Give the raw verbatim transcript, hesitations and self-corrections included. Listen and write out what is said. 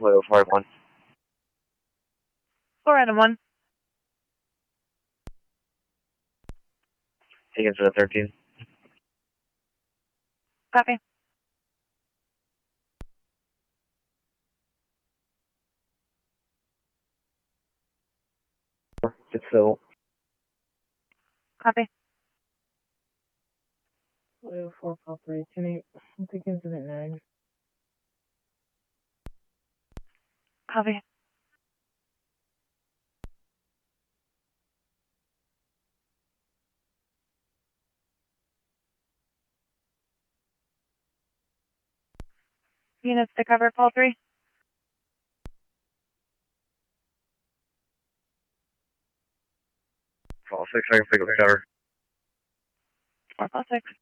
Hello, four one. Four Adam one. Taking to the thirteen. Copy. It's civil. Copy. Hello, four call three. Ten eight. I'll take incident nine. Copy. Units to cover call three. Call six, I can pick up the cover. Four call six.